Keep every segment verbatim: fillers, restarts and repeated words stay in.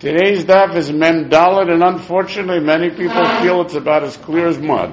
Today's daf is Mem Dalet, and unfortunately many people feel it's about as clear as mud.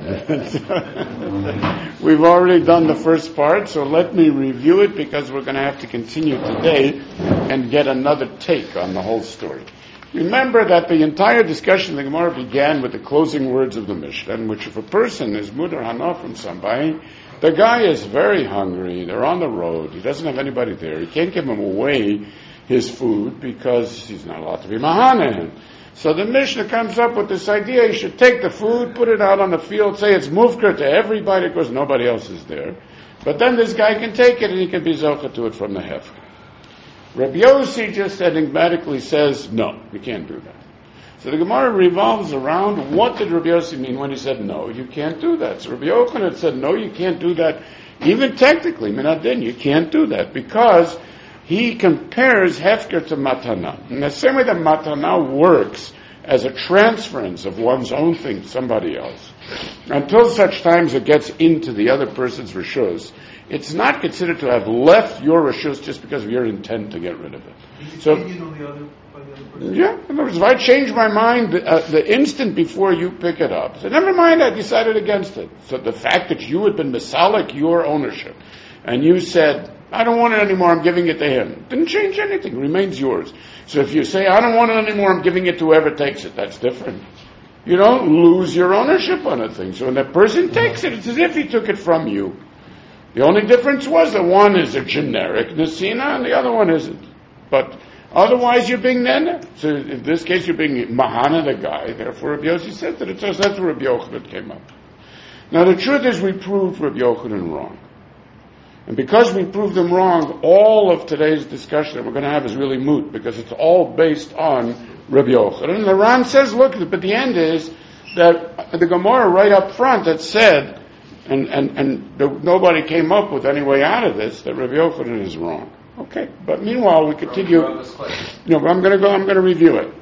We've already done the first part, so let me review it because we're going to have to continue today and get another take on the whole story. Remember that the entire discussion of the Gemara began with the closing words of the Mishnah, in which if a person is mudar hana from somebody, the guy is very hungry, they're on the road, he doesn't have anybody there, he can't give him away his food because he's not allowed to be mahana. So the Mishnah comes up with this idea, you should take the food, put it out on the field, say it's mufkar to everybody because nobody else is there. But then this guy can take it and he can be zocha to it from the hefker. Rabbi Yossi just enigmatically says, no, you can't do that. So the Gemara revolves around, what did Rabbi Yossi mean when he said, no, you can't do that? So Rabbi Yochanan said, no, you can't do that. Even technically, minadin, you can't do that because he compares hefker to matana. In the same way that matana works as a transference of one's own thing to somebody else, until such times it gets into the other person's rishus, it's not considered to have left your rishus just because of your intent to get rid of it. So, yeah, in other words, if I change my mind uh, the instant before you pick it up, so never mind, I decided against it. So the fact that you had been misalik your ownership, and you said, I don't want it anymore, I'm giving it to him. Didn't change anything, it remains yours. So if you say, I don't want it anymore, I'm giving it to whoever takes it, that's different. You don't lose your ownership on a thing. So when that person takes it, it's as if he took it from you. The only difference was that one is a generic nesina and the other one isn't. But otherwise you're being nene. So in this case you're being mahana the guy. Therefore Rabbi Yossi said that. It says that's where Rabbi Yochanan came up. Now the truth is we proved Rabbi Yochanan wrong. And because we proved them wrong, all of today's discussion that we're going to have is really moot, because it's all based on Rabbi Yochanan. And the Ran says, look, but the end is that the Gemara right up front that said, and, and, and the, nobody came up with any way out of this, that Rabbi Yochanan is wrong. Okay, but meanwhile we continue. No, but I'm going to go, I'm going to review it.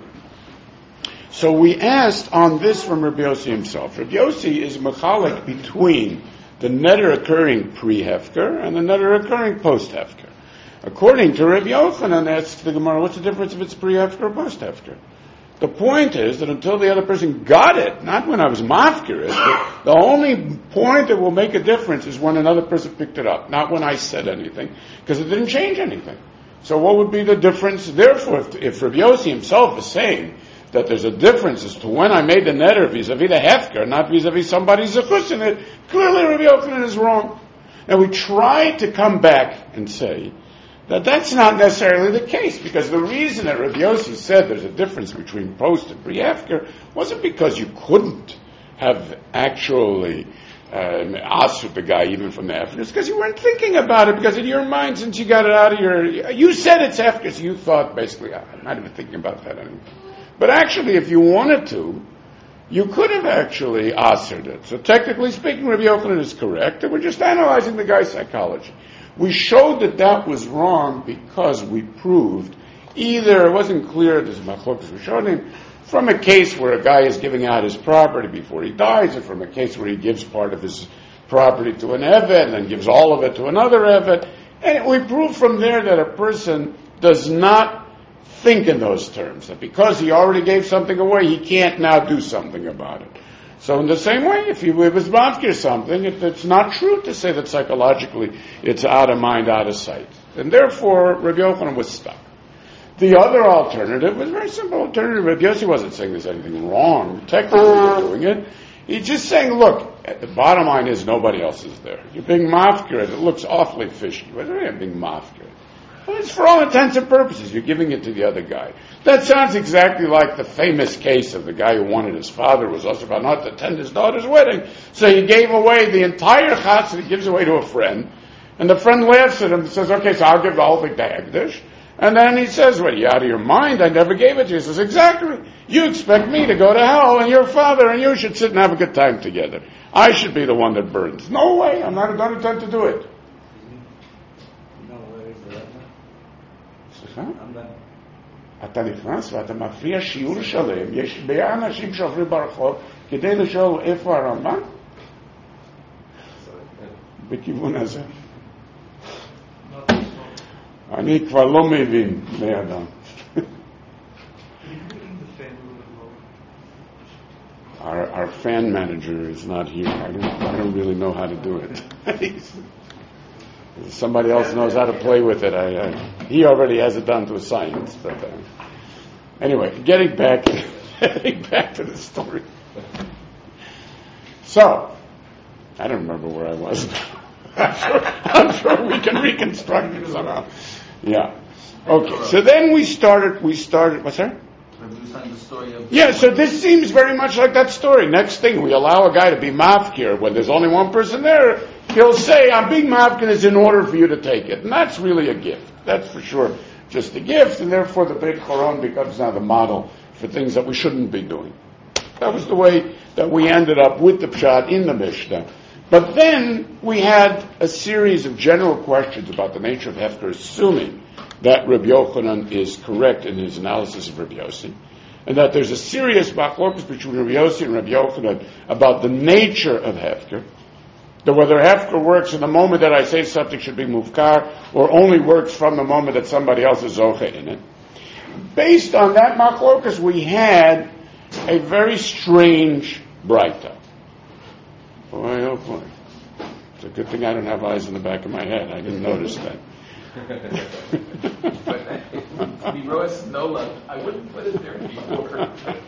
So we asked on this from Rabbi Yossi himself. Rabbi Yossi is mechalik between the netter occurring pre-hefker and the netter occurring post-hefker. According to Rabbi Yochanan, asks the Gemara, what's the difference if it's pre-hefker or post-hefker? The point is that until the other person got it, not when I was mafkir it, the only point that will make a difference is when another person picked it up, not when I said anything, because it didn't change anything. So what would be the difference? Therefore, if, if Rabbi Yossi himself is saying that there's a difference as to when I made the netter vis-a-vis the hefker, not vis-a-vis somebody's zechus in it, clearly Rabbi Yochanan is wrong. And we tried to come back and say that that's not necessarily the case, because the reason that Rabbi Yossi said there's a difference between post and pre-hefker wasn't because you couldn't have actually um, asked the guy even from the hefker. It's because you weren't thinking about it, because in your mind, since you got it out of your, you said it's hefker, so you thought basically, oh, I'm not even thinking about that anymore. But actually, if you wanted to, you could have actually answered it. So technically speaking, Rabbi Yochanan is correct, and we're just analyzing the guy's psychology. We showed that that was wrong because we proved either it wasn't clear, there's machlokas rishonim, from a case where a guy is giving out his property before he dies, or from a case where he gives part of his property to an eved and then gives all of it to another eved. And we proved from there that a person does not think in those terms, that because he already gave something away, he can't now do something about it. So in the same way, if he was mafkir something, it, it's not true to say that psychologically it's out of mind, out of sight. And therefore, Rabbi Yochanan was stuck. The other alternative was a very simple alternative. Rabbi Yossi wasn't saying there's anything wrong technically with doing it. He's just saying, look, the bottom line is nobody else is there. You're being mafkir, it looks awfully fishy. What do you mean being mafkir? Well, it's for all intents and purposes. You're giving it to the other guy. That sounds exactly like the famous case of the guy who wanted his father was also about not to attend his daughter's wedding. So he gave away the entire chutz that he gives away to a friend. And the friend laughs at him and says, okay, so I'll give the whole thing to Hegdish. And then he says, what, are you out of your mind? I never gave it to you. He says, exactly. You expect me to go to hell, and your father and you should sit and have a good time together. I should be the one that burns. No way. I'm not going to attempt to do it. אתה נכנס ואתה מפריע שיעור שלם, יש מאה אנשים שעוברים ברחוב כדי לשאול איפה הרמב"ם? בכיוון הזה. אני כבר לא מבין בני אדם. our fan manager is not here. I don't, I don't really know how to do it. Somebody else knows how to play with it. I, I, he already has it down to a science. But uh, anyway, getting back, getting back to the story. So, I don't remember where I was. I'm, sure, I'm sure we can reconstruct it somehow. Yeah. Okay. So then we started. We started. What's that? Yeah, so this seems very much like that story. Next thing, we allow a guy to be mafkir. When there's only one person there, he'll say, I'm being mafkir is in order for you to take it. And that's really a gift. That's for sure just a gift, and therefore the Beit Choron becomes now the model for things that we shouldn't be doing. That was the way that we ended up with the Pshat in the Mishnah. But then we had a series of general questions about the nature of Hefker, assuming that Rabbi Yochanan is correct in his analysis of Rabbi Yossi, and that there's a serious machlokus between Rabbi Yossi and Rabbi Yochanan about the nature of Hefker, that whether Hefker works in the moment that I say something should be mufkar, or only works from the moment that somebody else is zoche in it. Based on that machlokus, we had a very strange braita. Boy, oh boy. It's a good thing I don't have eyes in the back of my head. I didn't notice that. To be Roas Nola, I wouldn't put it there before.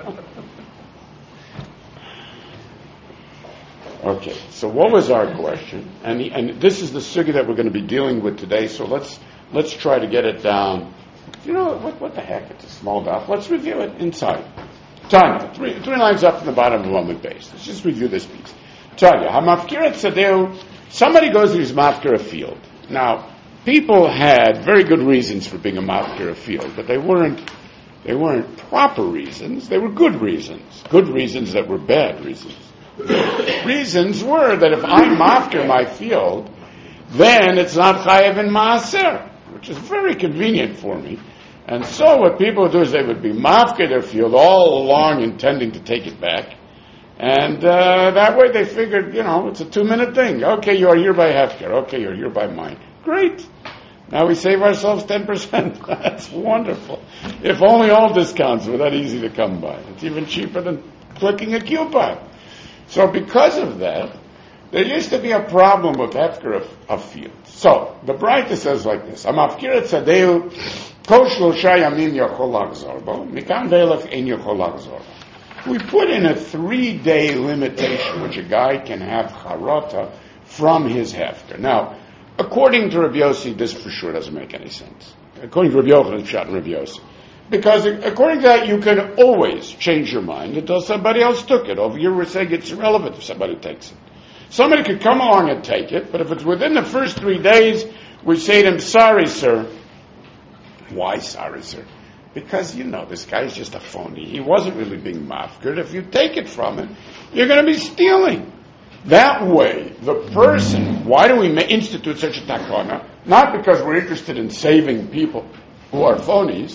Okay, so what was our question? And the, and this is the sugya that we're going to be dealing with today. So let's let's try to get it down. You know what? What the heck? It's a small dot. Let's review it inside. Tanya, three three lines up from the bottom of the Roman base. Let's just review this piece. Tanya, hamafkirat sadeu. Somebody goes to his mafkir a field. Now, people had very good reasons for being a mafkir a field, but they weren't they weren't proper reasons. They were good reasons. Good reasons that were bad reasons. Reasons were that if I mafkir my field, then it's not chayev in maaser, which is very convenient for me. And so what people would do is they would be mafkir their field all along intending to take it back. And uh, that way they figured, you know, it's a two-minute thing. Okay, you are hereby hefker. Okay, you're hereby mine. Great. Now we save ourselves ten percent. That's wonderful. If only all discounts were that easy to come by. It's even cheaper than clicking a coupon. So because of that, there used to be a problem with hefker of, of fields. So the Braita says like this: Amafkirat sadeu kol shlosha yamim yachol lachzor bo mikan ve'elach ein yachol lachzor. We put in a three-day limitation which a guy can have charata from his hefker. Now, according to Rabbi Yossi, this for sure doesn't make any sense. According to Rabbi Yochanan, Pshat and Rabbi Yossi. Because according to that, you can always change your mind until somebody else took it. Over here we're saying it's irrelevant if somebody takes it. Somebody could come along and take it, but if it's within the first three days, we say to him, sorry, sir. Why sorry, sir? Because, you know, this guy's just a phony. He wasn't really being mafkir. If you take it from him, you're going to be stealing. That way, the person, why do we institute such a takana? Not because we're interested in saving people who are phonies,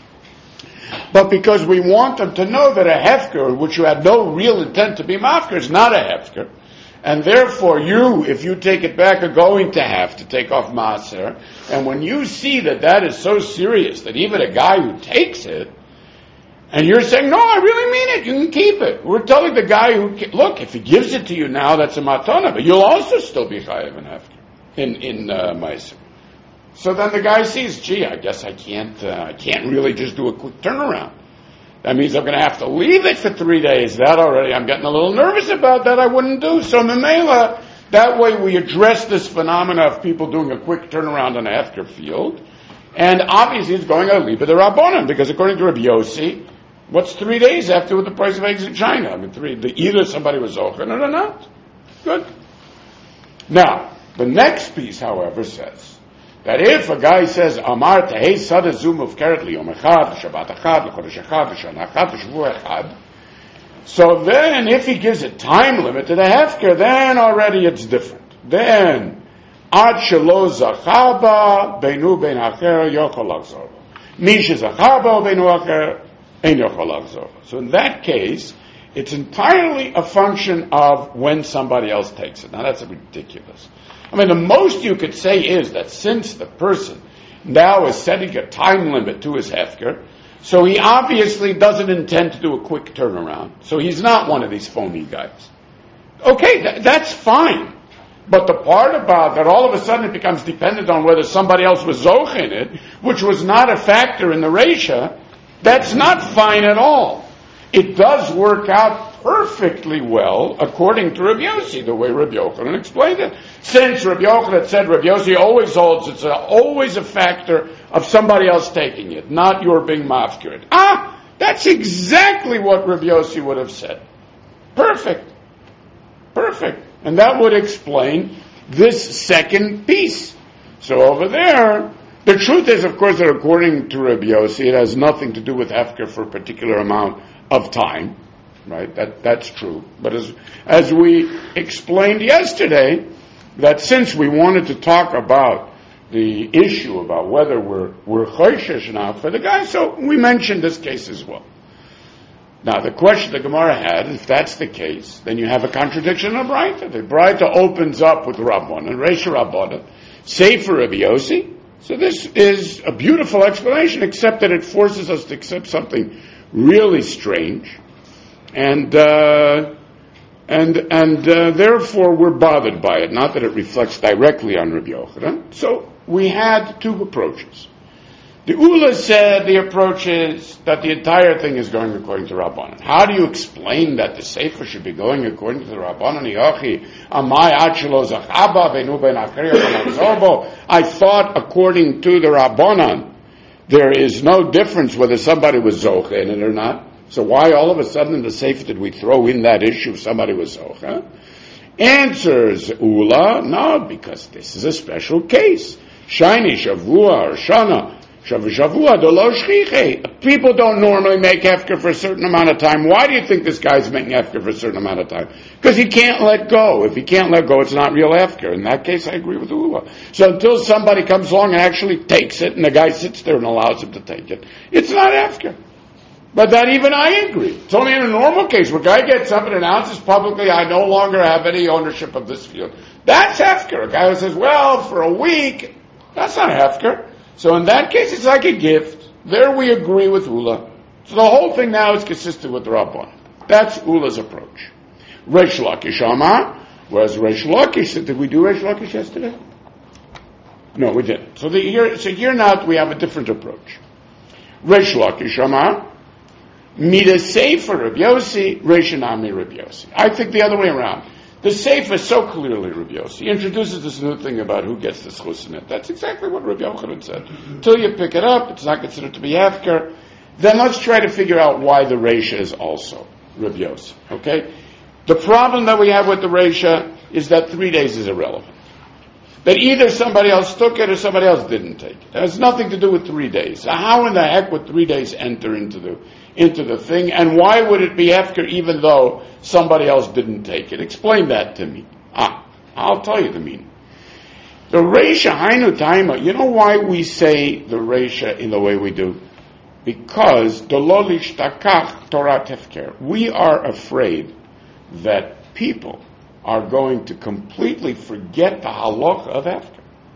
but because we want them to know that a hefker, which you had no real intent to be mafkir, is not a hefker. And therefore you, if you take it back, are going to have to take off maaser. And when you see that that is so serious, that even a guy who takes it, and you're saying, no, I really mean it, you can keep it. We're telling the guy who, look, if he gives it to you now, that's a matana, but you'll also still be chayev in hefker, in, in uh, maaser. So then the guy sees, gee, I guess I can't, uh, I can't really just do a quick turnaround. That means I'm going to have to leave it for three days. That already, I'm getting a little nervous about that. I wouldn't do. So Memela, that way we address this phenomena of people doing a quick turnaround on a hefker field. And obviously it's going to leave it the Rabbanan, because according to Rabbi Yossi, what's three days after with the price of eggs in China? I mean, three, the, either somebody was ochen or not. Good. Now, the next piece, however, says, that if a guy says, Amar tehei sada zu mufkeret li yom echad, Shabbat echad, l'chodesh echad, l'shana echad, l'shavua echad. So then, if he gives a time limit to the hefker, then already it's different. Then, ad shelo zachaba, beinu bein acher, yochol lachzor. Mi shezachaba, beinu acher, ein yochol lachzor. So in that case, it's entirely a function of when somebody else takes it. Now that's ridiculous. I mean, the most you could say is that since the person now is setting a time limit to his hefker, So he obviously doesn't intend to do a quick turnaround. So he's not one of these phony guys. Okay, th- that's fine. But the part about that all of a sudden it becomes dependent on whether somebody else was zoch in it, which was not a factor in the Reisha, that's not fine at all. It does work out perfectly well according to Rabbi Yossi, the way Rabbi Yochanan explained it. Since Rabbi Yochanan said Rabbi Yossi always holds it's a, always a factor of somebody else taking it, not your being mafkirid. Ah, that's exactly what Rabbi Yossi would have said. Perfect. Perfect. And that would explain this second piece. So over there, the truth is, of course, that according to Rabbi Yossi, it has nothing to do with hefker for a particular amount of time. Right? That that's true. But as as we explained yesterday, that since we wanted to talk about the issue about whether we're we're choishesh now for the guy, so we mentioned this case as well. Now the question the Gemara had, if that's the case, then you have a contradiction in the Braita. The Braita opens up with Rabban and Reish Rabbanan, Sefer Rabbi Yossi. So this is a beautiful explanation, except that it forces us to accept something really strange. And uh, and and uh, therefore we're bothered by it. Not that it reflects directly on Rabbi Yochanan. So we had two approaches. The Ula said the approach is that the entire thing is going according to Rabbanan. How do you explain that the Sefer should be going according to the Rabbanan? I thought according to the Rabbanan there is no difference whether somebody was zoch in it or not. So why all of a sudden in the Sefer did we throw in that issue if somebody was zoch? Answers Ula, no, because this is a special case. Shiny, Shavua, or Shana. People don't normally make hefker for a certain amount of time. Why do you think this guy's making hefker for a certain amount of time? Because he can't let go. If he can't let go, it's not real hefker. In that case, I agree with Ula. So until somebody comes along and actually takes it, and the guy sits there and allows him to take it, it's not hefker. But that even I agree. It's only in a normal case where a guy gets up and announces publicly, I no longer have any ownership of this field. That's hefker. A guy who says, well, for a week, that's not hefker. So in that case, it's like a gift. There we agree with Ula. So the whole thing now is consistent with the Rabban. That's Ula's approach. Reish Lakish Amar, whereas Reish Lakish said, did we do Reish Lakish yesterday? No, we didn't. So, the, here, so here now we have a different approach. Reish Lakish Amar, Mida Sefer Rabbi Yossi, Reish Nami Rabbi Yossi. I think the other way around. The Sefer is so clearly Rabbi Yossi. He introduces this new thing about who gets the schus in it. That's exactly what Rabbi Yochanan said. Until you pick it up, it's not considered to be hefker. Then let's try to figure out why the Reisha is also Rabbi Yossi. Okay? The problem that we have with the Reisha is that three days is irrelevant. That either somebody else took it or somebody else didn't take it. It has nothing to do with three days. How in the heck would three days enter into the into the thing? And why would it be hefker even though somebody else didn't take it? Explain that to me. Ah, I'll tell you the meaning. The Reisha Hainu Taima, you know why we say the Reisha in the way we do? Because Dololish Takach Torah Tefker. We are afraid that people are going to completely forget the halacha of hefker.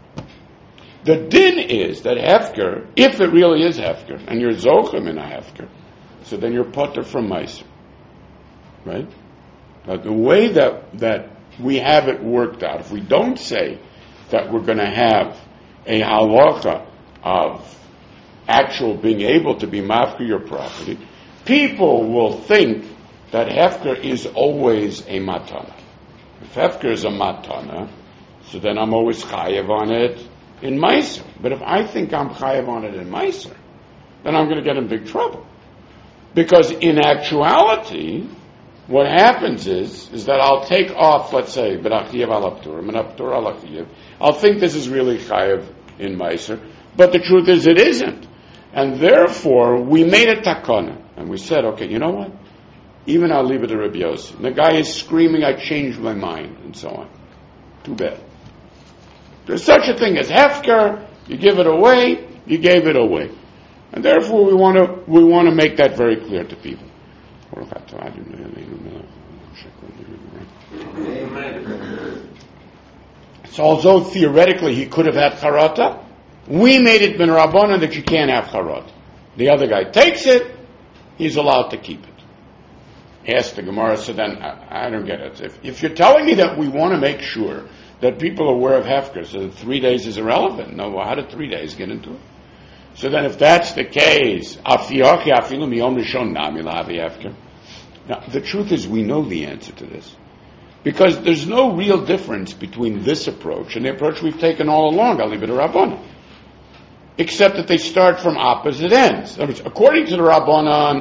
The din is that hefker, if it really is hefker, and you're zochem in a hefker, so then you're potter from meiser, right? But the way that that we have it worked out, if we don't say that we're going to have a halacha of actual being able to be mafker your property, people will think that hefker is always a matana. If hefker is a matana, so then I'm always chayev on it in meiser. But if I think I'm chayev on it in meiser, then I'm going to get in big trouble. Because in actuality, what happens is, is that I'll take off, let's say, b'nachiyev al-aptur, b'naptur al-achiyev. I'll think this is really chayev in meiser, but the truth is it isn't. And therefore, we made a takana, and we said, okay, you know what? Even I'll leave it to Rabbi Yossi. And the guy is screaming, I changed my mind, and so on. Too bad. There's such a thing as hefker, you give it away, you gave it away. And therefore we want to we want to make that very clear to people. So although theoretically he could have had charata, we made it ben rabbanan that you can't have charata. the other guy takes it, he's allowed to keep it. Ask the Gemara, so then, I, I don't get it. If, if you're telling me that we want to make sure that people are aware of Hefker, so that three days is irrelevant, no, well, how did three days get into it? So then if that's the case, now, the truth is we know the answer to this. Because there's no real difference between this approach and the approach we've taken all along, I'll leave it to Rabbanan. Except that they start from opposite ends. In other words, according to the Rabbanan,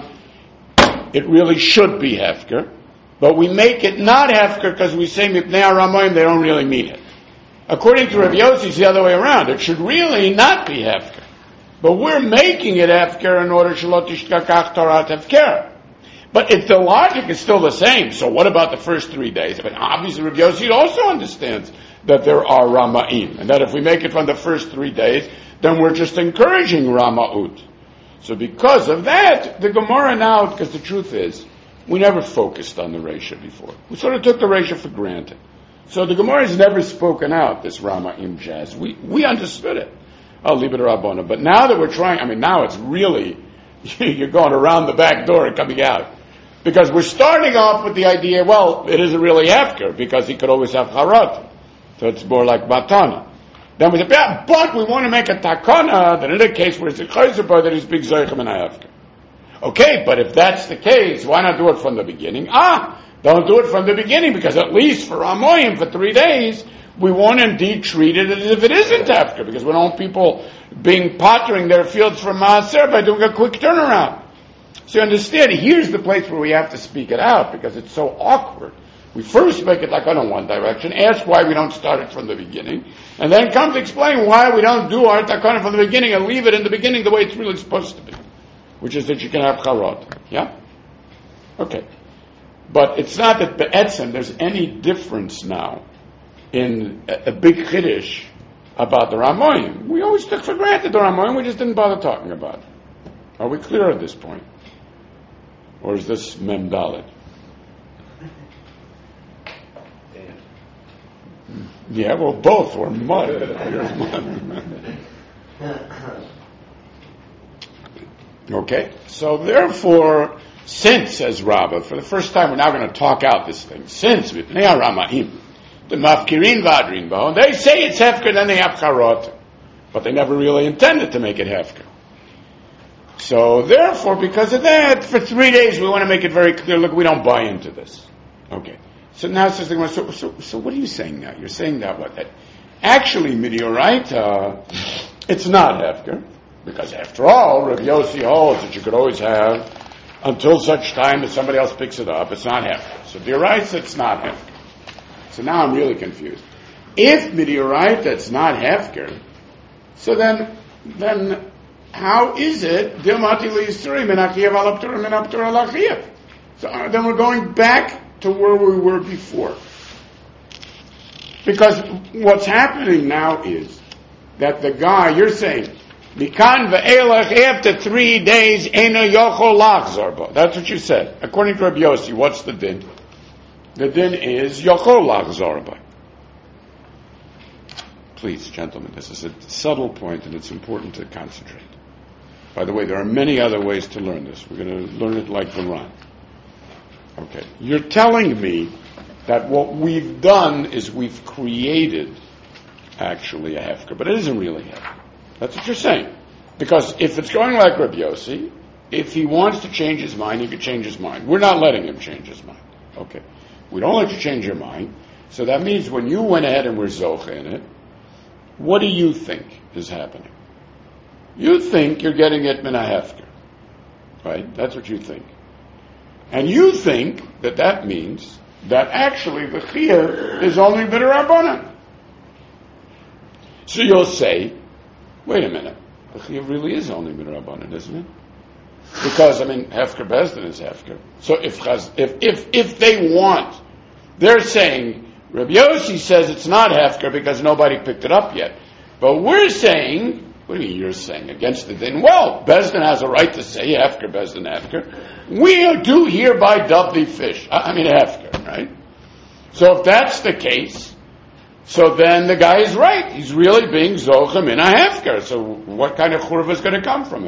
it really should be Hefker, but we make it not Hefker because we say Mipnei HaRamayim, they don't really mean it. According to Rabbi Yossi, it's the other way around. It should really not be Hefker. But we're making it Hefker in order Shalot Tishkakach Torat Hefker. But if the logic is still the same, so what about the first three days? I mean, obviously Rabbi Yossi also understands that there are Rama'im, and that if we make it from the first three days, then we're just encouraging Rama'ut. So because of that, the Gemara now, because the truth is, we never focused on the Reisha before. We sort of took the Reisha for granted. So the Gemara has never spoken out this Rama'im jazz. We we understood it. I'll leave it to Rabbana. But now that we're trying, I mean, now it's really, you're going around the back door and coming out. Because we're starting off with the idea, well, it isn't really Hefker, because he could always have Harot. So it's more like Matana. Then we say, yeah, but we want to make a Takana, that in a case where it's a Chayzabah, that he's big Zoichem and a Hefker. Okay, but if that's the case, why not do it from the beginning? Ah, don't do it from the beginning, because at least for Amoyim, for three days, we want to indeed treat it as if it isn't Hefker, because we don't want people being pottering their fields from Maaser by doing a quick turnaround. So you understand, here's the place where we have to speak it out, because it's so awkward. We first make it like on one direction, ask why we don't start it from the beginning, and then come to explain why we don't do our takana from the beginning and leave it in the beginning the way it's really supposed to be, which is that you can have charot. Yeah? Okay. But it's not that be'etzem there's any difference now in a, a big chiddush about the Ramoyim. We always took for granted the Ramoyim, we just didn't bother talking about it. Are we clear at this point? Or is this Mem Dalet? Yeah, well, both were mud. Okay, so therefore, since, says Rabbah, for the first time we're now going to talk out this thing, since, the Mafkirin Vadrin Bo, they say it's Hefker, then they have Charot, but they never really intended to make it Hefker. So therefore, because of that, for three days we want to make it very clear, look, we don't buy into this. Okay. So now it says, so, so, so what are you saying now? You're saying that what? That actually, Midioraita, it's not Hefker, because after all, Rav Yossi holds that you could always have until such time that somebody else picks it up. It's not Hefker. So Midioraita, it's not Hefker. So now I'm really confused. If Midioraita, it's not Hefker, so then, then how is it? So uh, then we're going back to where we were before. Because what's happening now is that the guy, you're saying, Mikan ve'elach, after three days, eno yochol lachzor bo. That's what you said. According to Rabbi Yossi, what's the din? The din is yochol lachzor bo. Please, gentlemen, this is a subtle point and it's important to concentrate. By the way, there are many other ways to learn this. We're going to learn it like the Ran. Okay. You're telling me that what we've done is we've created actually a Hefker, but it isn't really Hefker. That's what you're saying. Because if it's going like Rabbi Yossi, if he wants to change his mind, he could change his mind. We're not letting him change his mind. Okay. We don't let you change your mind. So that means when you went ahead and were Zocha in it, what do you think is happening? You think you're getting it min ha-Hefker. Right? That's what you think. And you think that that means that actually the Chiyuv is only b'derabbanan. So you'll say, wait a minute, the Chiyuv really is only b'derabbanan, isn't it? Because, I mean, Hefker Bezdin is Hefker. So if, if, if, if they want, they're saying, Rabbi Yossi says it's not Hefker because nobody picked it up yet. But we're saying, what do you mean you're saying? Against the din? Well, Bezdin has a right to say Hefker, Bezdin, Hefker. We do hereby dub thee fish. I mean Hefker, right? So if that's the case, so then the guy is right. He's really being Zocha min ha-Hefker. So what kind of churva is going to come from it?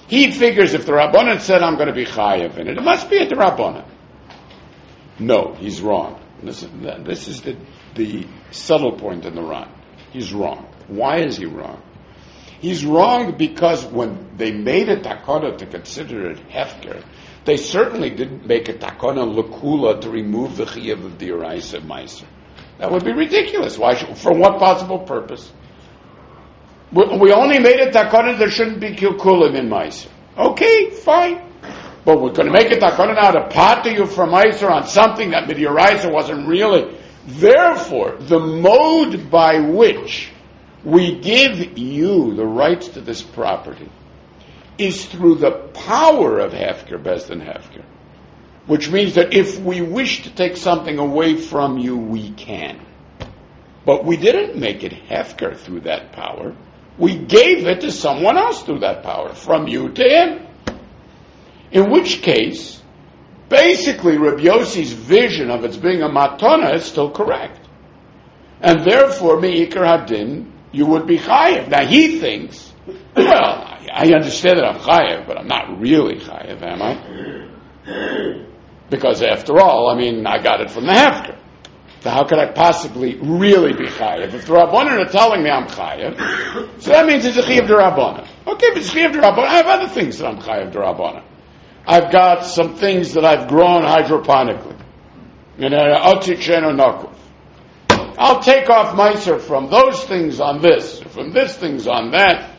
He figures if the Rabbanan said I'm going to be chayav in it, it must be a Rabbanan. No, he's wrong. This is, this is the, the subtle point in the Ran. He's wrong. Why is he wrong? He's wrong because when they made a takana to consider it hefker, they certainly didn't make a takana l'kula to remove the chiyuv of the Oraisa Meiser. That would be ridiculous. Why? Should, for what possible purpose? We, we only made a takana there shouldn't be kilkulim in Meiser. Okay, fine. But we're going to make a takana now to pater you from Meiser on something that Midioraiser wasn't really. Therefore, the mode by which we give you the rights to this property is through the power of Hefker, Bezdin Hefker. Which means that if we wish to take something away from you, we can. But we didn't make it Hefker through that power. We gave it to someone else through that power, from you to him. In which case, basically Rabbi Yossi's vision of it being a matana is still correct. And therefore, me'ikar hadin, you would be chayev. Now he thinks, well, I understand that I'm chayev, but I'm not really chayev, am I? Because after all, I mean, I got it from the hefker. So how could I possibly really be chayev? If the Rabbanan are telling me I'm chayev, so that means it's a chayev d'Rabbanan. Okay, but it's chayev d'Rabbanan. I have other things that I'm chayev d'Rabbanan. I've got some things that I've grown hydroponically. You know, I'll take off Meiser from those things on this, from this things on that.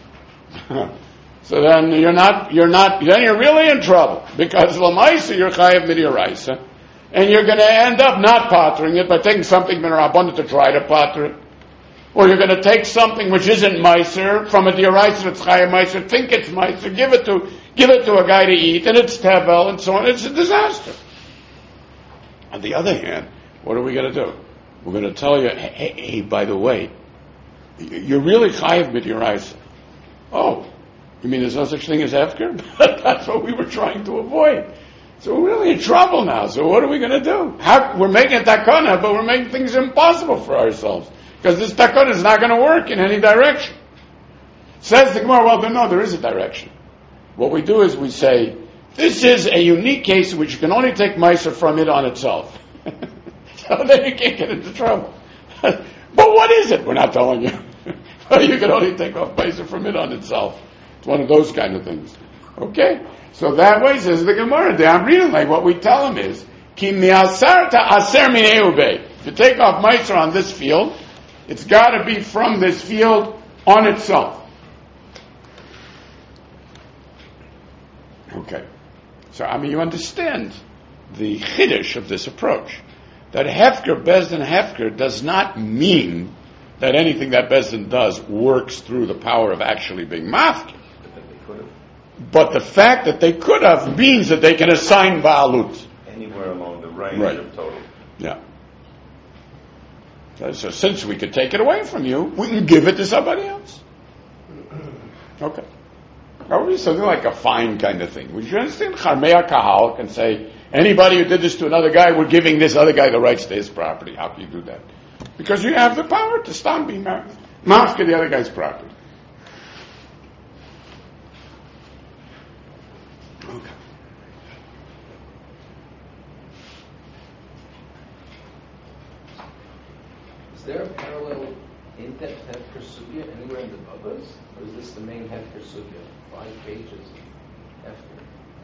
So then you're not, you're not, then you're really in trouble. Because L'Meiser, you're chayev Midioraiser. And you're going to end up not patering it by taking something Midirabbanan to try to pater it. Or you're going to take something which isn't Meiser from a Dioraiser that's chayev Meiser, think it's Meiser, give it to, give it to a guy to eat, and it's tevel, and so on. It's a disaster. On the other hand, what are we going to do? We're going to tell you, hey, hey, hey by the way, you're really chayev Midiraiser. Oh, you mean there's no such thing as hefker? That's what we were trying to avoid. So we're really in trouble now. So what are we going to do? How, we're making a takana, but we're making things impossible for ourselves. Because this takana is not going to work in any direction. Says the Gemara, well, no, there is a direction. What we do is we say, this is a unique case in which you can only take Meiser from it on itself. So then you can't get into trouble. But what is it? We're not telling you. You can only take off Meiser from it on itself. It's one of those kind of things. Okay? So that way, says the Gemara, the Amrin, like what we tell him is, Ki mi'asar ta'aser min eubei. If you take off Meiser on this field, it's got to be from this field on itself. Okay. So, I mean, you understand the chiddush of this approach. That Hefker, Bezdin Hefker, does not mean that anything that Bezdin does works through the power of actually being mafkir. But the fact that they could have means that they can assign Ba'alut. Anywhere along the range right. of total. Yeah. So since we could take it away from you, we can give it to somebody else. Okay. That would be something like a fine kind of thing. Would you understand? Charmea Kahal can say, anybody who did this to another guy, we're giving this other guy the rights to his property. How can you do that? Because you have the power to stop being mafka the other guy's property. Okay. Is there a parallel in-depth Hefker Sugya anywhere in the Babas? Or is this the main Hefker Sugya? Five pages of Hefker.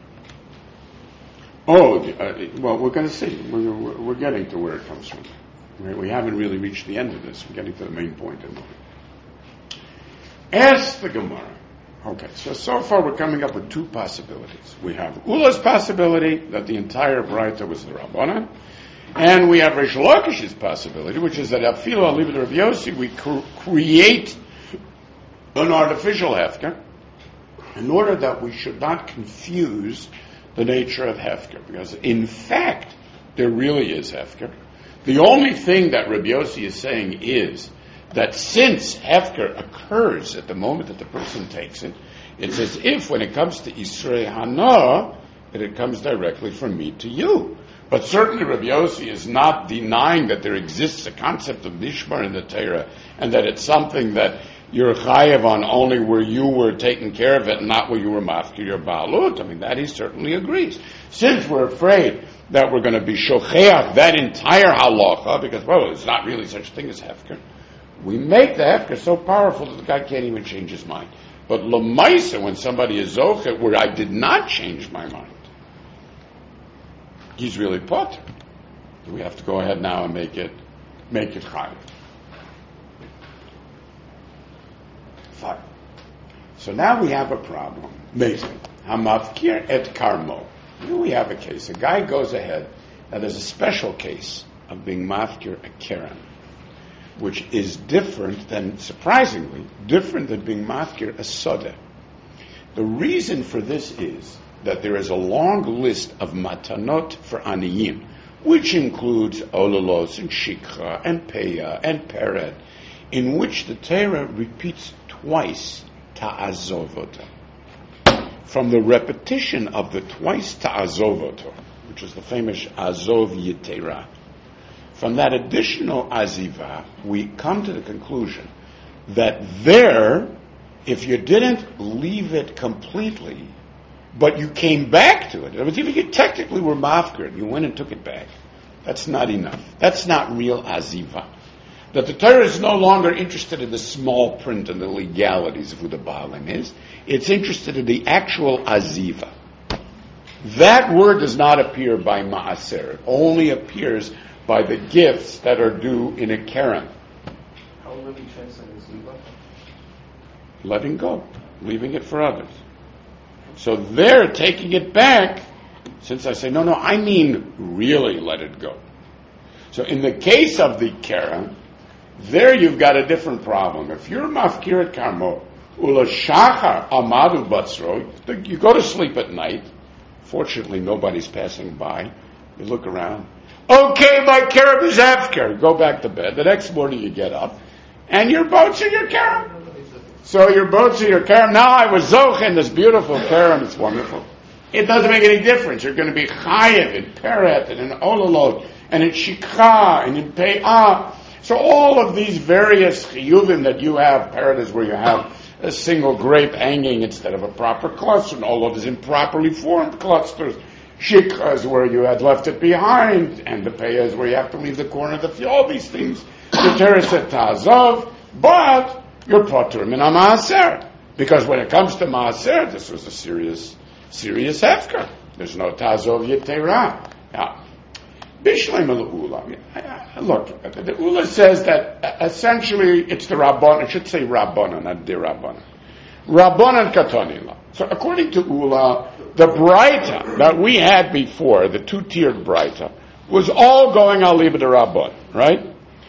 Oh, uh, well, we're going to see. We're, we're, we're getting to where it comes from. We haven't really reached the end of this. We're getting to the main point in it. Ask the Gemara. Okay, so so far we're coming up with two possibilities. We have Ula's possibility that the entire Braita was the Rabbanan, and we have Reish Lakish's possibility, which is that Afilo Alibid Rav Yossi, we cr- create an artificial Hefker in order that we should not confuse the nature of Hefker, because in fact there really is Hefker. The only thing that Rav Yossi is saying is that since Hefker occurs at the moment that the person takes it, it's as if when it comes to Isrei Hana, that it comes directly from me to you. But certainly Rav Yossi is not denying that there exists a concept of Nishmar in the Torah, and that it's something that you're chayev on only where you were taking care of it and not where you were mafkir your baalut. I mean, that he certainly agrees. Since we're afraid that we're going to be shocheach that entire halacha, because, well, it's not really such a thing as hefker, we make the hefker so powerful that the guy can't even change his mind. But l'maisa, when somebody is zochet, where I did not change my mind, he's really potter. We have to go ahead now and make it, make it chayev. Fine. So now we have a problem. Amazing. Hamavkir et karmo. Here we have a case. A guy goes ahead. Now there's a special case of being mafkir a keren, which is different than, surprisingly, different than being mafkir a sodeh. The reason for this is that there is a long list of matanot for aniyim, which includes olalos and shikha and peya and peret, in which the Torah repeats twice ta'azovoto. From the repetition of the twice ta'azovoto, which is the famous azov yetera, from that additional aziva, we come to the conclusion that there, if you didn't leave it completely, but you came back to it, in other words, if you technically were mafkir, you went and took it back, that's not enough. That's not real aziva. That the Torah is no longer interested in the small print and the legalities of who the Baalim is. It's interested in the actual aziva. That word does not appear by maaser. It only appears by the gifts that are due in a keren. How will we translate aziva? Letting go. Leaving it for others. So they're taking it back, since I say, no, no, I mean really let it go. So in the case of the keren, there you've got a different problem. If you're mafkirat karmo, ula shachar amadu batzro, you go to sleep at night. Fortunately, nobody's passing by. You look around. Okay, my kerem is afker. Go back to bed. The next morning you get up, and your boats are your kerem. So your boats are your kerem. Now I was zoch in this beautiful kerem. It's wonderful. It doesn't make any difference. You're going to be chayev in peret and in olalot and in shikha and in pei'ah. So all of these various chiyuvim that you have, peret is where you have a single grape hanging instead of a proper cluster, and all of these improperly formed clusters. Shikha is where you had left it behind, and the pei'ah is where you have to leave the corner of the field. All these things, the Torah said ta'azov, but you're potter min ha'maaser. Because when it comes to maaser, this was a serious, serious hefker. There's no ta'azov yetera. Now, Bishleim al-Ula. Look, the Ula says that essentially it's the Rabban, it should say Rabbanan, not the Rabbanan. Rabbanan katonila. So according to Ula, the Braita that we had before, the two-tiered Braita, was all going al libed Rabban, right?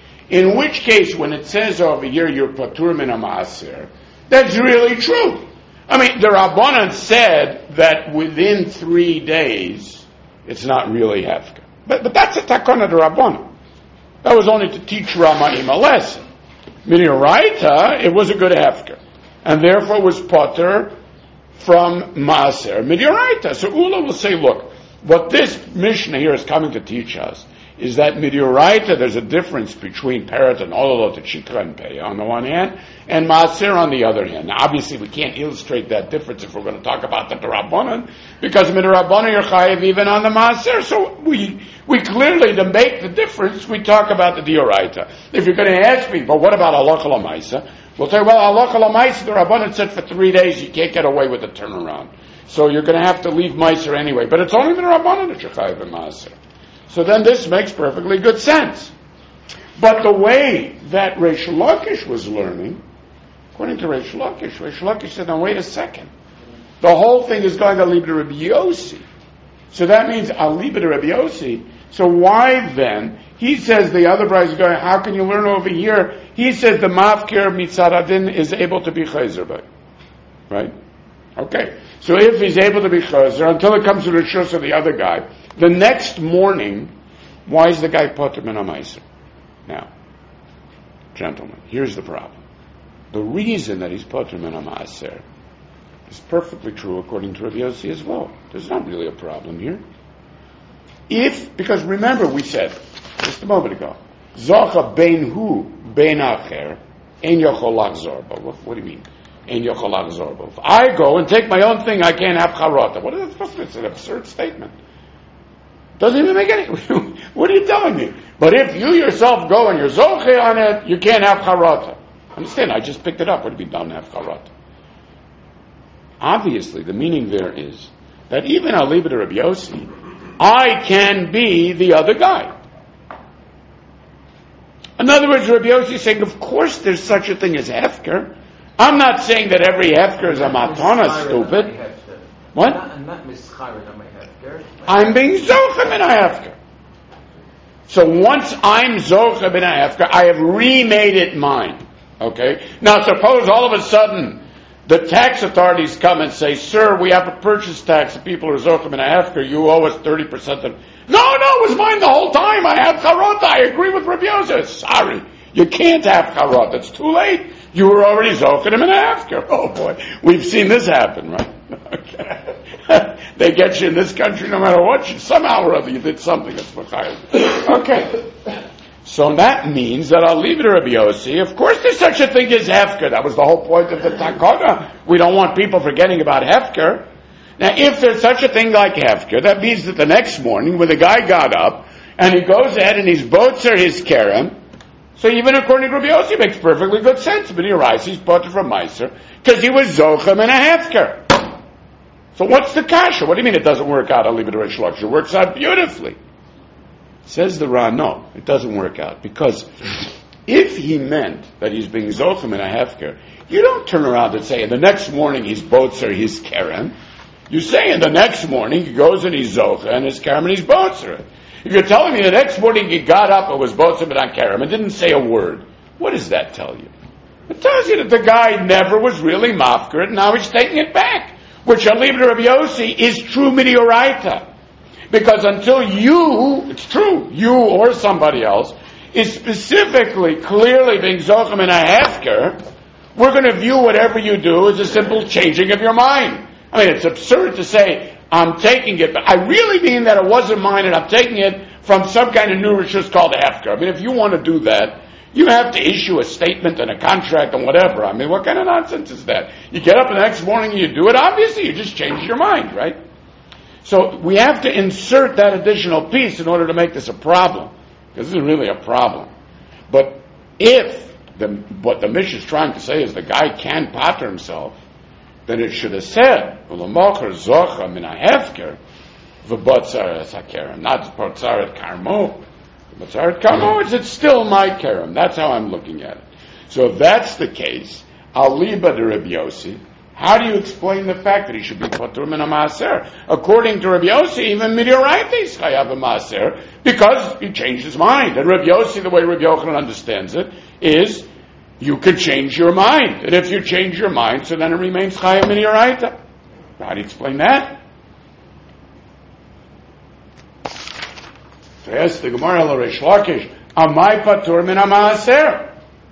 In which case, when it says over here, you're patur min ha'maaser, that's really true. I mean, the Rabbanan said that within three days, it's not really hefker. But, but that's a takana de Rabbanan. That was only to teach Ramaim a lesson. Midiraita, it was a good hefker. And therefore was potter from Maaser Midiraita. So Ula will say, look, what this Mishnah here is coming to teach us is that Midiraita, there's a difference between Peret and Ololot and Shikra and Peya on the one hand, and Maaser on the other hand. Now, obviously, we can't illustrate that difference if we're going to talk about the Rabbanan, because Midirabbanan you're chayiv even on the Maaser. So we we clearly, to make the difference, we talk about the Dioraita. If you're going to ask me, but what about Halacha L'maisa? We'll tell you, well, Halacha L'maisa, the Rabbanan said for three days you can't get away with the turnaround. So you're going to have to leave Meiser anyway. But it's only the Rabbanan that you're chayiv in Maaser. So then this makes perfectly good sense. But the way that Reish Lakish was learning, according to Reish Lakish, Reish Lakish said, now wait a second. The whole thing is going to leave to Rabbi Yossi. So that means I'll leave it to Rabbi Yossi. So why then? He says the other bride is going, how can you learn over here? He says the Mafkir Mitzaradin is able to be Chazer by. Right? Okay. So if he's able to be Chazer, until it comes to the Rishus of the other guy, the next morning, why is the guy potter min ha'maaser? Now, gentlemen, here's the problem. The reason that he's potter min ha'maaser is perfectly true according to Rabbi Yossi as well. There's not really a problem here. If, because remember we said, just a moment ago, Zocha bein hu bein acher Ein yochol lachzor bo. What do you mean? Ein yochol lachzor bo. If I go and take my own thing, I can't have charata. What is that supposed to be? It's an absurd statement. Doesn't even make any. What are you telling me? But if you yourself go and you're zoche on it, you can't have charata. Understand? I just picked it up. What do you mean don't have charata? Obviously, the meaning there is that even I'll leave it to Rabbi Yossi, I can be the other guy. In other words, Rabbi Yossi is saying, of course there's such a thing as hefker. I'm not saying that every hefker is a matana, stupid. What? I'm not mischared on my hefker. I'm being zochem in a hefker. So once I'm zochem in a hefker, I have remade it mine. Okay? Now suppose all of a sudden the tax authorities come and say, sir, we have a purchase tax of people who are zochem in a hefker, you owe us thirty percent of... No, no, it was mine the whole time. I had charot. I agree with Rabbi Yosef. Sorry. You can't have charot. It's too late. You were already zochem in a hefker. Oh boy. We've seen this happen, right? Okay. They get you in this country no matter what. You, somehow or other you did something that's machayil. Okay. So that means that I'll leave it to Rabbi Yossi. Of course there's such a thing as hefker. That was the whole point of the takana. We don't want people forgetting about hefker. Now if there's such a thing like hefker, that means that the next morning when the guy got up and he goes ahead and he's botzer his kerem, so even according to Rabbi Yossi it makes perfectly good sense. But he arrives, he's botzer from Meiser, because he was zochem and a hefker. So what's the kasha? What do you mean it doesn't work out? I'll leave it to Rish Lakish. It works out beautifully. Says the Ra, no, it doesn't work out. Because if he meant that he's being zochem in a hefker, you don't turn around and say, in the next morning he's botzer his kerem. You say in the next morning he goes and he's zocha and his kerem and he's botzer. If you're telling me the next morning he got up and was botzer but not kerem and didn't say a word, what does that tell you? It tells you that the guy never was really mafker and now he's taking it back. Which I'll leave it to Rabbi Yossi is true midioraita. Because until you, it's true, you or somebody else, is specifically, clearly being zochem in a hefker, we're going to view whatever you do as a simple changing of your mind. I mean, it's absurd to say, I'm taking it, but I really mean that it wasn't mine and I'm taking it from some kind of new rishus called a hefker. I mean, if you want to do that, you have to issue a statement and a contract and whatever. I mean, what kind of nonsense is that? You get up the next morning and you do it, obviously you just changed your mind, right? So we have to insert that additional piece in order to make this a problem. Because this is really a problem. But if the, what the Mishnah is trying to say is the guy can pater himself, then it should have said, "V'lomocher zocha min ha'hefker v'botzaret hakerem," not botzaret karmo. Botzaret karmo is it's still my kerem. That's how I'm looking at it. So if that's the case, I'll leave it to Rabbi Yossi. How do you explain the fact that he should be patur min ha'maaser? According to Rabbi Yossi, even midioraita is chayav ha'maaser because he changed his mind. And Rabbi Yossi, the way Rabbi Yochanan understands it, is you could change your mind. And if you change your mind, so then it remains chayav midioraita. How do you explain that? So yes, the Gemara la Rish Lakish, amai patur min ha'maaser.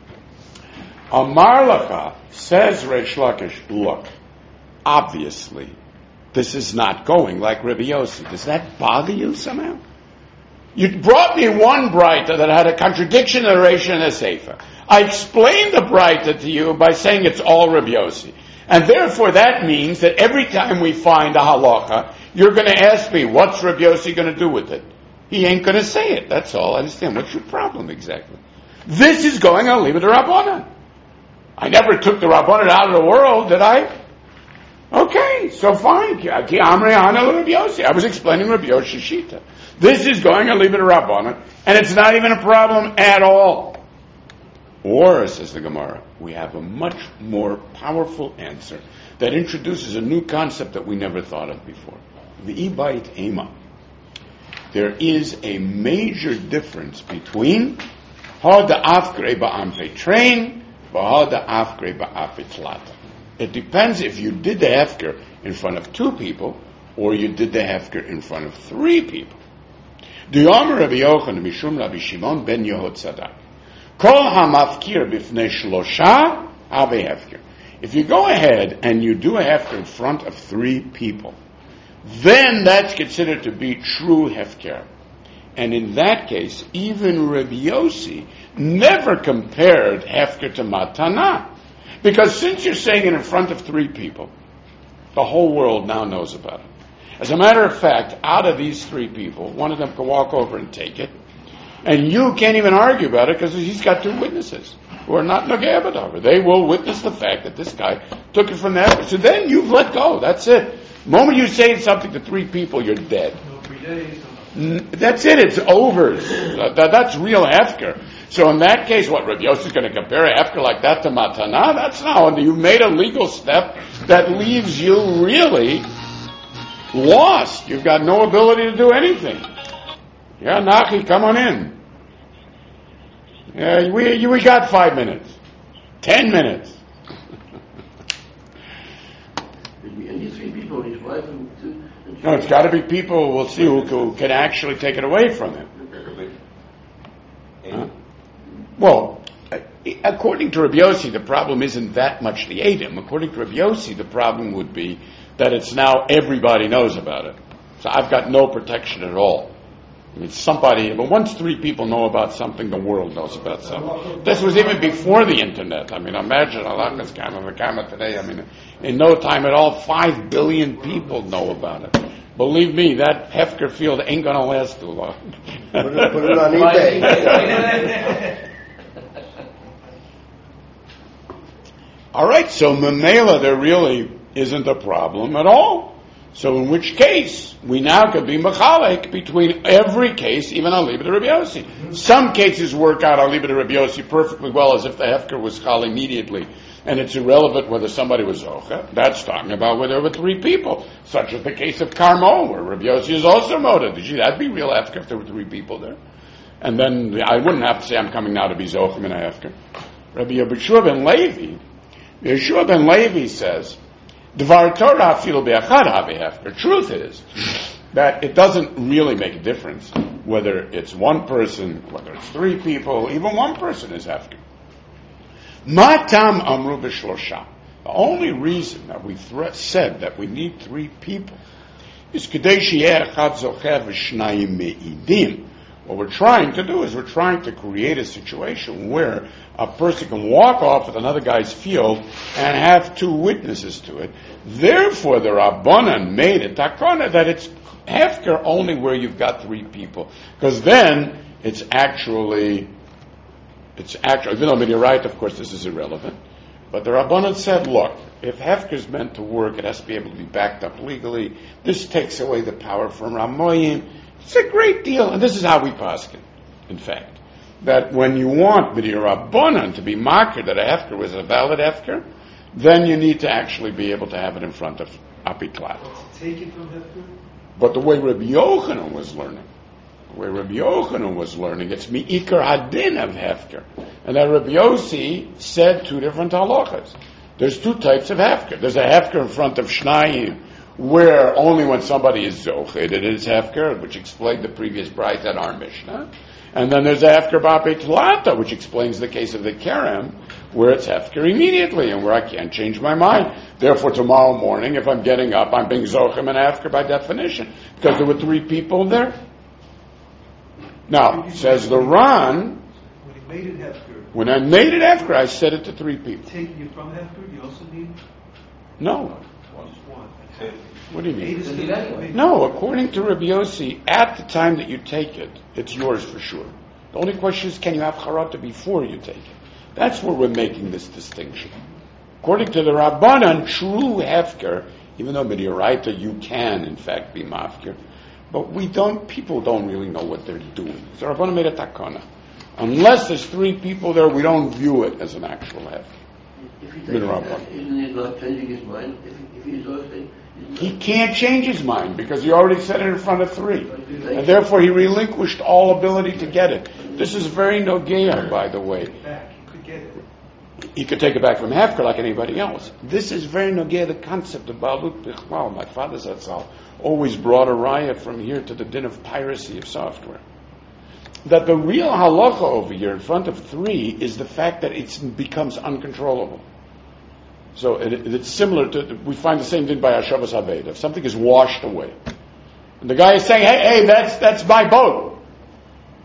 Amar lacha, says Rish Lakish, look, obviously, this is not going like Rabbi Yossi. Does that bother you somehow? You brought me one Braita that had a contradiction in the Reish and a Sefer. I explained the Braita to you by saying it's all Rabbi Yossi. And therefore that means that every time we find a halacha, you're going to ask me, what's Rabbi Yossi going to do with it? He ain't going to say it, that's all. I understand. What's your problem exactly? This is going, I'll leave it to Rabbanan. I never took the Rabbanan out of the world, did I? Okay, so fine. I was explaining Rabbi Yoshi's Shita. This is going, I'll leave it to Rabbanan, and it's not even a problem at all. Or, says the Gemara, we have a much more powerful answer that introduces a new concept that we never thought of before. The Ibait Ema. There is a major difference between Ha da Afgrei Ba'am Petrein, Ha da Afgrei Ba'am Petlata. It depends if you did the hefker in front of two people or you did the hefker in front of three people. D'Yomer Rabbi Yochanan Mishum Rabbi Shimon ben Yehotzadak. Kol hamafkir b'fnei shlosha have hefker. If you go ahead and you do a hefker in front of three people, then that's considered to be true hefker. And in that case, even Rabbi Yossi never compared Hefker to Matana. Because since you're saying it in front of three people, the whole world now knows about it. As a matter of fact, out of these three people, one of them can walk over and take it, and you can't even argue about it because he's got two witnesses who are not Nogea B'Davar. They will witness the fact that this guy took it from that. So then you've let go. That's it. The moment you say something to three people, you're dead. That's it. It's over. That, that's real Hefker. So in that case, what, Rabbi Yossi is going to compare a Hefker like that to Matana? That's not. You've made a legal step that leaves you really lost. You've got no ability to do anything. Yeah, Nachi, come on in. Yeah, we, we got five minutes. Ten minutes. Three people, his wife and two, and no, it's got to be people, we'll see, who, who can actually take it away from him. Huh? Well, according to Rabbi Yossi, the problem isn't that much the Edom. According to Rabbi Yossi, the problem would be that it's now everybody knows about it. So I've got no protection at all. I mean, somebody, but once three people know about something, the world knows about something. This was even before the internet. I mean, imagine Alaka's Kama, the Kama today. I mean, in no time at all, five billion people know about it. Believe me, that Hefker field ain't going to last too long. Put it, put it on eBay. All right, so Mamela, there really isn't a problem at all. So in which case, we now could be mechalek between every case, even on Libet Rabbi Yossi. Mm-hmm. Some cases work out on Libet Rabbi Yossi perfectly well, as if the Hefker was chal immediately, and it's irrelevant whether somebody was zocha. That's talking about whether there were three people, such as the case of Carmel, where Rabbi Yossi is also moda. Did you, that'd be real Hefker if there were three people there. And then I wouldn't have to say I'm coming now to be zochim in a Hefker. Rabbi Yeshua ben Levi, Yeshua ben Levi says, Dvar Torah fil be'achad havi hefker. Truth is that it doesn't really make a difference whether it's one person, whether it's three people, even one person is hefker. Matam amru b'shlosha. The only reason that we thre- said that we need three people is kedei sheyeh echad zocher v'shnayim me'idim. What we're trying to do is we're trying to create a situation where a person can walk off with another guy's field and have two witnesses to it. Therefore, the Rabbanan made it takana that it's hefker only where you've got three people, because then it's actually it's actually. Even though you're right, of course, this is irrelevant. But the Rabbanan said, look, if hefker is meant to work, it has to be able to be backed up legally. This takes away the power from Ramoyim. It's a great deal, and this is how we paskin, in fact, that when you want b'dir Rabbanan to be makir that a hefker was a valid hefker, then you need to actually be able to have it in front of apiklat. Take it from hefker? But the way Rabbi Yochanan was learning, the way Rabbi Yochanan was learning, it's mi'ikar hadin of hefker, and that Rabbi Yossi said two different halachas. There's two types of hefker. There's a hefker in front of shnayim, where only when somebody is zochet it is hefker, which explained the previous brayta at our Mishnah. And then there's a hefker ba'apei tlata, which explains the case of the kerem, where it's hefker immediately and where I can't change my mind. Therefore, tomorrow morning, if I'm getting up, I'm being zochem and hefker by definition, because there were three people there. Now, says the Ran, when he made it hefker, when I made it hefker, I said it to three people. Taking it from hefker, you also need No. just one. What do you mean? Does it anyway? No, according to Rabbi Yossi, at the time that you take it, it's yours for sure. The only question is, can you have charata before you take it? That's where we're making this distinction. According to the Rabbanan, true hefker, even though midiraita you can in fact be mafker, but we don't. People don't really know what they're doing. So Rabbanan made a takana. Unless there's three people there, we don't view it as an actual hefker. If he takes it, isn't he not changing his mind? If, if he's also, he can't change his mind because he already said it in front of three. And therefore he relinquished all ability to get it. This is very nogea, by the way. Back. You could get it. He could take it back from hefker like anybody else. This is very nogea, the concept of balut bichlal. My father Zatzal always brought a raya from here to the din of piracy of software. That the real halacha over here in front of three is the fact that it becomes uncontrollable. So it, it's similar to, we find the same thing by Hashavas Haved. If something is washed away, and the guy is saying, hey, hey, that's, that's my boat.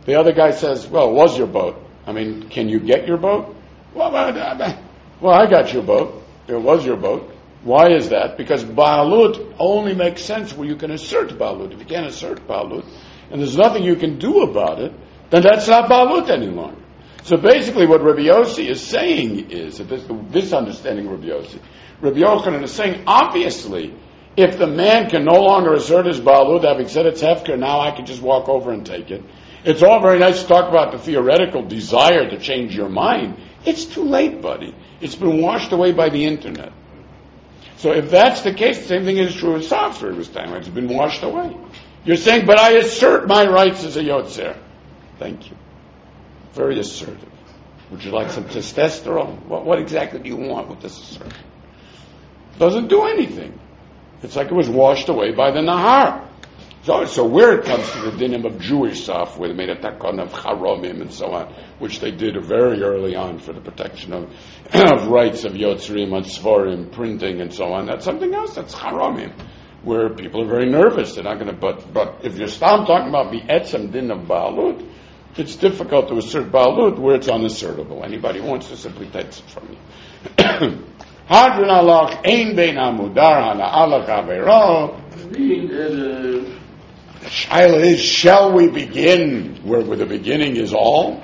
The other guy says, well, it was your boat. I mean, can you get your boat? Well, well, I got your boat. It was your boat. Why is that? Because Ba'alut only makes sense where you can assert Ba'alut. If you can't assert Ba'alut, and there's nothing you can do about it, then that's not Ba'alut any longer. So basically what Rabbi Yossi is saying is, that this, this understanding of Rabbi Yossi, Rabbi Yochanan is saying, obviously, if the man can no longer assert his Ba'alut, having said it's Hefker, now I can just walk over and take it. It's all very nice to talk about the theoretical desire to change your mind. It's too late, buddy. It's been washed away by the internet. So if that's the case, the same thing is true as Safra was time. It's been washed away. You're saying, but I assert my rights as a Yotzer. Thank you. Very assertive. Would you like some testosterone? What, what exactly do you want with this assertion? Doesn't do anything. It's like it was washed away by the Nahar. So, so where it comes to the dinim of Jewish stuff, where they made a takon of charomim and so on, which they did very early on for the protection of, of rights of yotzrim on svarim, printing and so on, that's something else. That's charomim, where people are very nervous. They're not going to. But but if you're still talking about the etzem din of baalut, it's difficult to assert baalut where it's unassertable. Anybody who wants to simply take it from you. Hadron alach ein bein amudar hala alach avero. The shaila is, shall we begin where, where the beginning is all?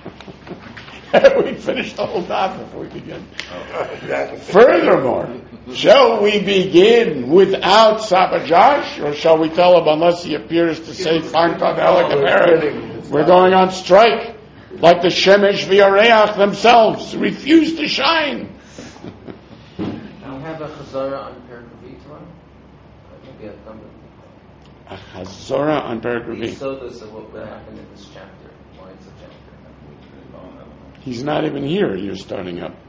We finish the whole daf before we begin. Furthermore, shall we begin without Sabajash, or shall we tell him unless he appears to say we're going on strike, like the Shemesh v'Yareach themselves refuse to shine? I have a chazara on Perek tomorrow. I think we have done it. A chazara on Perek Revi. So this of what happened in this chapter. Why it's a chapter. He's not even here. You're starting up.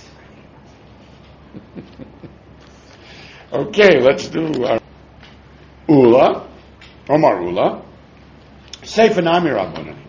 Okay, let's do our Ula, Omar Ula. Sefer Nami Rabbanan.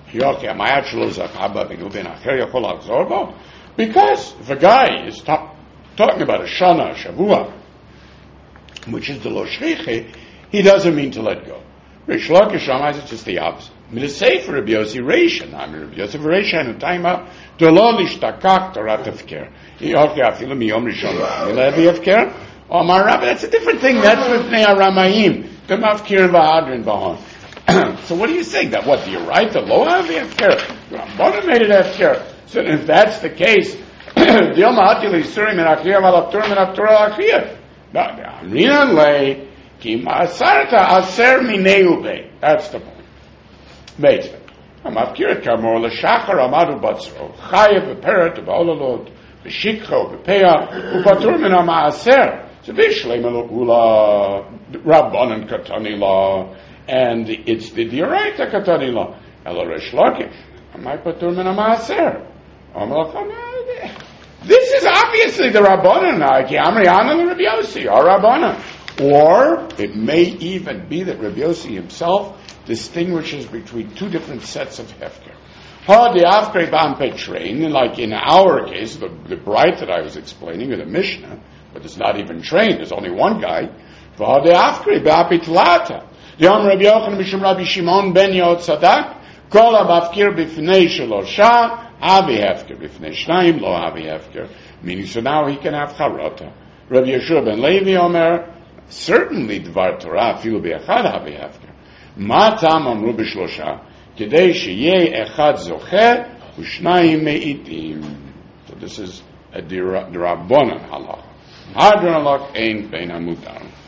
Because if a guy is ta- talking about a Shana, Shavua, which is the Lo Shrichi, he doesn't mean to let go. Rish Lakish Ramaz, it's just the opposite. Mitzvah Rabbi Yossi Reisha, Nami Rabbi Yossi Reisha, and Taima, Dolo Lishtakak Torah Tefker. Yoki Afilu Miyom Rishon Milevi Efker. Omar Rabbi, that's a different thing. That's with Nei Aramayim. The Mafkir V'Hadrin V'Hon. So what are you saying? That what, do you write the Lo Havi Efker? Rambana made it Efker. So if that's the case, Dilma Hatili Surim and Achiyah Valaptur and Aptur Achiyah. Amrinan Lei. That's the point. Mate. I'm afkirat kamor l'shachar amadu batzro chayev b'peret b'olalot b'shikcho b'peah u'patur min ha'maaser. So b'shlem ula rabbanan katani law, and it's the dioraita katani law. Elo resh lakish. Amai patur min ha'maaser. This is obviously the rabbanan. Ki amri anan l'Rabbi Yossi or rabbanan. Or it may even be that Rabbi Yossi himself distinguishes between two different sets of hefker. Ha de afkei bam petrain, like in our case, the, the bright that I was explaining, or the Mishnah, but it's not even trained, there's only one guy. Ha de afkei ba'apitlata. Yom Rabbi Yochanan mishum Rabbi Shimon ben Yotzadak, kol ha'mafkir b'fnei shelosha, havi hefker, b'fnei shnayim lo havi hefker. Meaning, so now he can have charata. Rabbi Yeshua ben Levi Omer, certainly Dvar Torah afilu be'echad havi hefker. Ma tam amru b'shlosha kedei sheyeh echad zocheh u'shnayim me'itim. So this is a dirabbonan halach. Hadron halach ein bein hamutar.